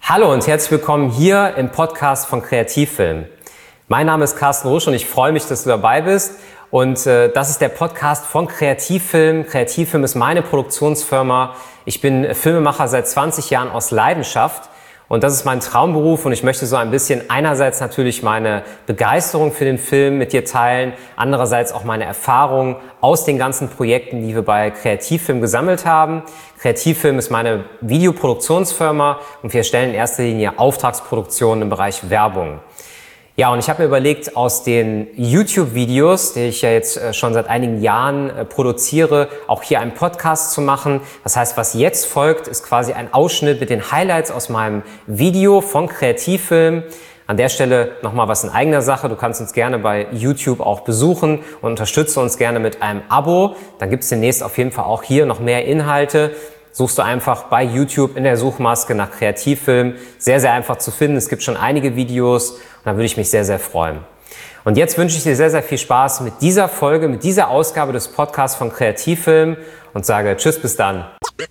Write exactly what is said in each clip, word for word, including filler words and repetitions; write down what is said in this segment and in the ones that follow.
Hallo und herzlich willkommen hier im Podcast von Kreativfilm. Mein Name ist Carsten Rusch und ich freue mich, dass du dabei bist. Und äh, das ist der Podcast von Kreativfilm. Kreativfilm ist meine Produktionsfirma. Ich bin Filmemacher seit zwanzig Jahren aus Leidenschaft. Und das ist mein Traumberuf und ich möchte so ein bisschen einerseits natürlich meine Begeisterung für den Film mit dir teilen, andererseits auch meine Erfahrungen aus den ganzen Projekten, die wir bei Kreativfilm gesammelt haben. Kreativfilm ist meine Videoproduktionsfirma und wir stellen in erster Linie Auftragsproduktionen im Bereich Werbung. Ja, und ich habe mir überlegt, aus den YouTube-Videos, die ich ja jetzt schon seit einigen Jahren produziere, auch hier einen Podcast zu machen. Das heißt, was jetzt folgt, ist quasi ein Ausschnitt mit den Highlights aus meinem Video von Kreativfilm. An der Stelle nochmal was in eigener Sache. Du kannst uns gerne bei YouTube auch besuchen und unterstütze uns gerne mit einem Abo. Dann gibt es demnächst auf jeden Fall auch hier noch mehr Inhalte. Suchst du einfach bei YouTube in der Suchmaske nach Kreativfilm. Sehr, sehr einfach zu finden. Es gibt schon einige Videos und da würde ich mich sehr, sehr freuen. Und jetzt wünsche ich dir sehr, sehr viel Spaß mit dieser Folge, mit dieser Ausgabe des Podcasts von Kreativfilm und sage Tschüss, bis dann.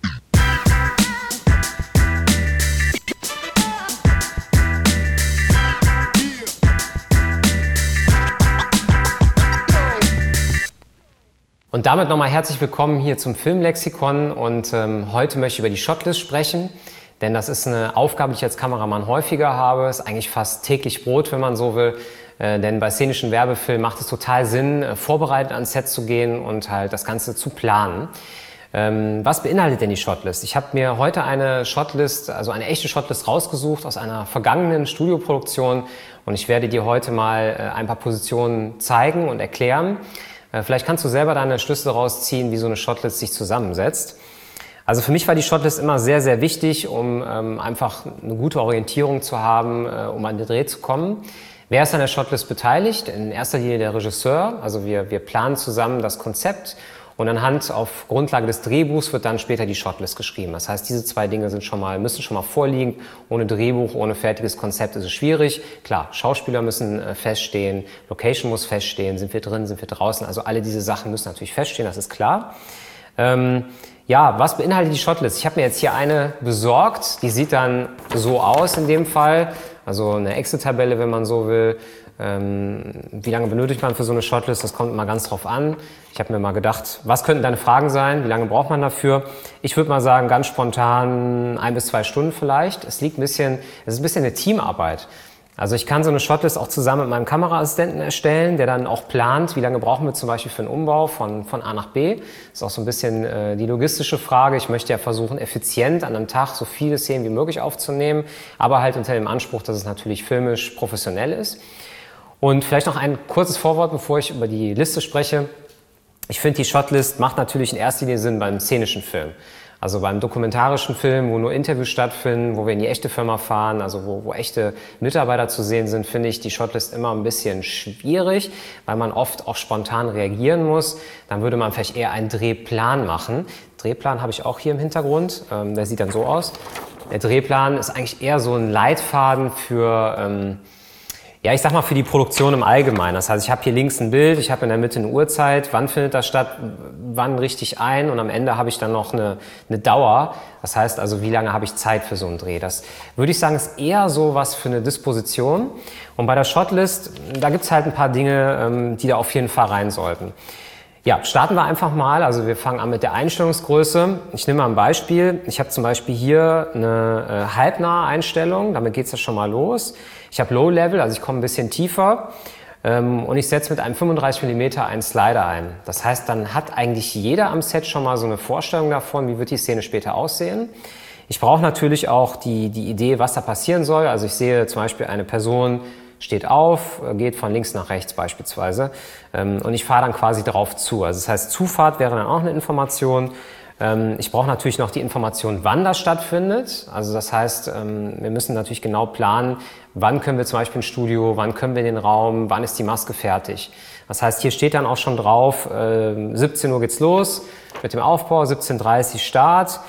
Und damit nochmal herzlich willkommen hier zum Filmlexikon und ähm, heute möchte ich über die Shotlist sprechen, denn das ist eine Aufgabe, die ich als Kameramann häufiger habe, ist eigentlich fast täglich Brot, wenn man so will, äh, denn bei szenischen Werbefilmen macht es total Sinn, äh, vorbereitet ans Set zu gehen und halt das Ganze zu planen. Ähm, was beinhaltet denn die Shotlist? Ich habe mir heute eine Shotlist, also eine echte Shotlist rausgesucht aus einer vergangenen Studioproduktion und ich werde dir heute mal äh, ein paar Positionen zeigen und erklären. Vielleicht kannst du selber deine Schlüsse daraus ziehen, wie so eine Shotlist sich zusammensetzt. Also für mich war die Shotlist immer sehr, sehr wichtig, um ähm, einfach eine gute Orientierung zu haben, äh, um an den Dreh zu kommen. Wer ist an der Shotlist beteiligt? In erster Linie der Regisseur. Also wir, wir planen zusammen das Konzept und anhand auf Grundlage des Drehbuchs wird dann später die Shotlist geschrieben. Das heißt, diese zwei Dinge sind schon mal, müssen schon mal vorliegen. Ohne Drehbuch, ohne fertiges Konzept ist es schwierig. Klar, Schauspieler müssen äh, feststehen, Location muss feststehen, sind wir drin, sind wir draußen. Also alle diese Sachen müssen natürlich feststehen, das ist klar. Ähm, ja, was beinhaltet die Shotlist? Ich habe mir jetzt hier eine besorgt, die sieht dann so aus in dem Fall. Also eine Excel-Tabelle, wenn man so will. Ähm, wie lange benötigt man für so eine Shotlist? Das kommt immer ganz drauf an. Ich habe mir mal gedacht, was könnten deine Fragen sein? Wie lange braucht man dafür? Ich würde mal sagen, ganz spontan ein bis zwei Stunden vielleicht. Es liegt ein bisschen, es ist ein bisschen eine Teamarbeit. Also ich kann so eine Shotlist auch zusammen mit meinem Kameraassistenten erstellen, der dann auch plant, wie lange brauchen wir zum Beispiel für einen Umbau von, von A nach B. Das ist auch so ein bisschen äh, die logistische Frage. Ich möchte ja versuchen, effizient an einem Tag so viele Szenen wie möglich aufzunehmen, aber halt unter dem Anspruch, dass es natürlich filmisch professionell ist. Und vielleicht noch ein kurzes Vorwort, bevor ich über die Liste spreche. Ich finde, die Shotlist macht natürlich in erster Linie Sinn beim szenischen Film. Also beim dokumentarischen Film, wo nur Interviews stattfinden, wo wir in die echte Firma fahren, also wo, wo echte Mitarbeiter zu sehen sind, finde ich die Shotlist immer ein bisschen schwierig, weil man oft auch spontan reagieren muss. Dann würde man vielleicht eher einen Drehplan machen. Drehplan habe ich auch hier im Hintergrund. Ähm, der sieht dann so aus. Der Drehplan ist eigentlich eher so ein Leitfaden für... Ähm, Ja, ich sag mal für die Produktion im Allgemeinen. Das heißt, ich habe hier links ein Bild, ich habe in der Mitte eine Uhrzeit, wann findet das statt, wann richte ich ein und am Ende habe ich dann noch eine, eine Dauer. Das heißt also, wie lange habe ich Zeit für so einen Dreh. Das würde ich sagen, ist eher so was für eine Disposition. Und bei der Shotlist, da gibt's halt ein paar Dinge, die da auf jeden Fall rein sollten. Ja, starten wir einfach mal. Also wir fangen an mit der Einstellungsgröße. Ich nehme mal ein Beispiel. Ich habe zum Beispiel hier eine äh, halbnahe Einstellung. Damit geht's ja schon mal los. Ich habe Low Level, also ich komme ein bisschen tiefer. Ähm, und ich setze mit einem fünfunddreißig Millimeter einen Slider ein. Das heißt, dann hat eigentlich jeder am Set schon mal so eine Vorstellung davon, wie wird die Szene später aussehen. Ich brauche natürlich auch die, die Idee, was da passieren soll. Also ich sehe zum Beispiel eine Person, steht auf, geht von links nach rechts beispielsweise und ich fahre dann quasi drauf zu. Also das heißt, Zufahrt wäre dann auch eine Information. Ich brauche natürlich noch die Information, wann das stattfindet. Also das heißt, wir müssen natürlich genau planen, wann können wir zum Beispiel ins Studio, wann können wir in den Raum, wann ist die Maske fertig. Das heißt, hier steht dann auch schon drauf, siebzehn Uhr geht's los mit dem Aufbau, siebzehn Uhr dreißig Start.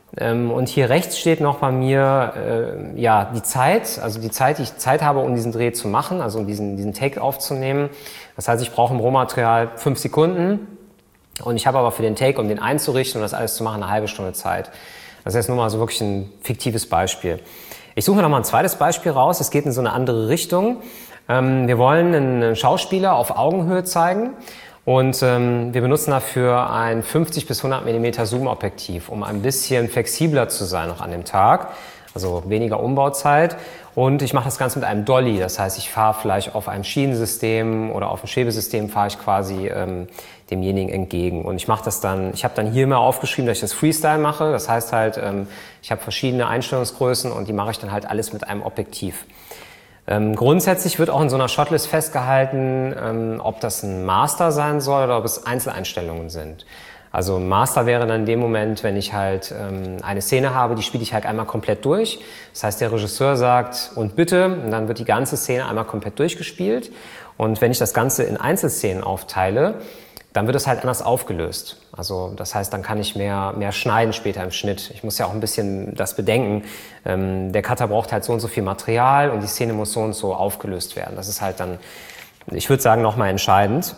Und hier rechts steht noch bei mir äh, ja die Zeit, also die Zeit, die ich Zeit habe, um diesen Dreh zu machen, also um diesen, diesen Take aufzunehmen. Das heißt, ich brauche im Rohmaterial fünf Sekunden und ich habe aber für den Take, um den einzurichten und das alles zu machen, eine halbe Stunde Zeit. Das ist jetzt nur mal so wirklich ein fiktives Beispiel. Ich suche mir noch mal ein zweites Beispiel raus. Es geht in so eine andere Richtung. Ähm, wir wollen einen Schauspieler auf Augenhöhe zeigen und ähm, wir benutzen dafür ein fünfzig bis hundert Millimeter Zoom-Objektiv, um ein bisschen flexibler zu sein noch an dem Tag, also weniger Umbauzeit. Und ich mache das Ganze mit einem Dolly, das heißt, ich fahre vielleicht auf einem Schienensystem oder auf einem Schwebesystem, fahre ich quasi ähm, demjenigen entgegen. Und ich mache das dann, ich habe dann hier mal aufgeschrieben, dass ich das Freestyle mache. Das heißt halt, ähm, ich habe verschiedene Einstellungsgrößen und die mache ich dann halt alles mit einem Objektiv. Ähm, grundsätzlich wird auch in so einer Shotlist festgehalten, ähm, ob das ein Master sein soll oder ob es Einzeleinstellungen sind. Also ein Master wäre dann in dem Moment, wenn ich halt ähm, eine Szene habe, die spiele ich halt einmal komplett durch. Das heißt, der Regisseur sagt, und bitte, und dann wird die ganze Szene einmal komplett durchgespielt. Und wenn ich das Ganze in Einzelszenen aufteile, dann wird es halt anders aufgelöst. Also das heißt, dann kann ich mehr, mehr schneiden später im Schnitt. Ich muss ja auch ein bisschen das bedenken. Ähm, der Cutter braucht halt so und so viel Material und die Szene muss so und so aufgelöst werden. Das ist halt dann, ich würde sagen, nochmal entscheidend.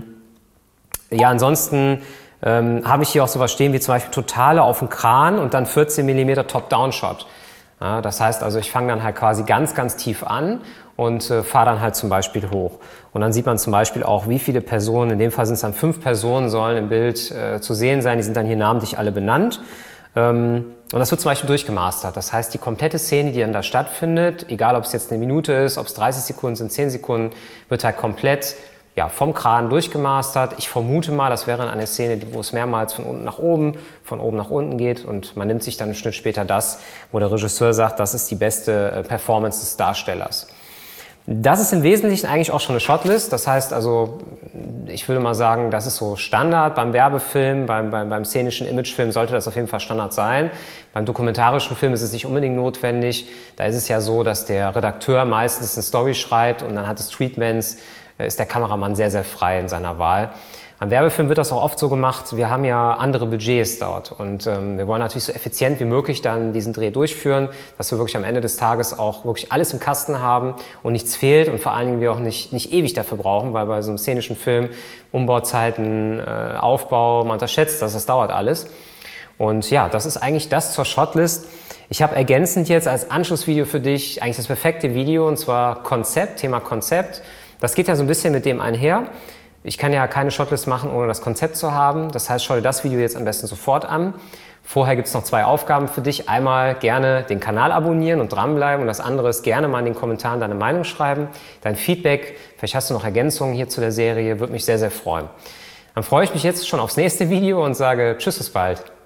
Ja, ansonsten ähm, habe ich hier auch sowas stehen wie zum Beispiel Totale auf dem Kran und dann vierzehn Millimeter Top-Down-Shot. Ja, das heißt also, ich fange dann halt quasi ganz, ganz tief an und äh, fahre dann halt zum Beispiel hoch. Und dann sieht man zum Beispiel auch, wie viele Personen, in dem Fall sind es dann fünf Personen, sollen im Bild äh, zu sehen sein. Die sind dann hier namentlich alle benannt. Ähm, und das wird zum Beispiel durchgemastert. Das heißt, die komplette Szene, die dann da stattfindet, egal ob es jetzt eine Minute ist, ob es dreißig Sekunden sind, zehn Sekunden, wird halt komplett ja, vom Kran durchgemastert. Ich vermute mal, das wäre eine Szene, wo es mehrmals von unten nach oben, von oben nach unten geht und man nimmt sich dann im Schnitt später das, wo der Regisseur sagt, das ist die beste Performance des Darstellers. Das ist im Wesentlichen eigentlich auch schon eine Shotlist. Das heißt also, ich würde mal sagen, das ist so Standard. Beim Werbefilm, beim, beim, beim szenischen Imagefilm sollte das auf jeden Fall Standard sein. Beim dokumentarischen Film ist es nicht unbedingt notwendig. Da ist es ja so, dass der Redakteur meistens eine Story schreibt und anhand des Treatments ist der Kameramann sehr, sehr frei in seiner Wahl. Beim Werbefilm wird das auch oft so gemacht, wir haben ja andere Budgets dort und ähm, wir wollen natürlich so effizient wie möglich dann diesen Dreh durchführen, dass wir wirklich am Ende des Tages auch wirklich alles im Kasten haben und nichts fehlt und vor allen Dingen wir auch nicht, nicht ewig dafür brauchen, weil bei so einem szenischen Film Umbauzeiten, äh, Aufbau, man unterschätzt das, das dauert alles. Und ja, das ist eigentlich das zur Shotlist. Ich habe ergänzend jetzt als Anschlussvideo für dich eigentlich das perfekte Video und zwar Konzept, Thema Konzept. Das geht ja so ein bisschen mit dem einher. Ich kann ja keine Shotlist machen, ohne das Konzept zu haben. Das heißt, schau dir das Video jetzt am besten sofort an. Vorher gibt es noch zwei Aufgaben für dich. Einmal gerne den Kanal abonnieren und dranbleiben und das andere ist gerne mal in den Kommentaren deine Meinung schreiben, dein Feedback. Vielleicht hast du noch Ergänzungen hier zu der Serie, würde mich sehr, sehr freuen. Dann freue ich mich jetzt schon aufs nächste Video und sage Tschüss, bis bald.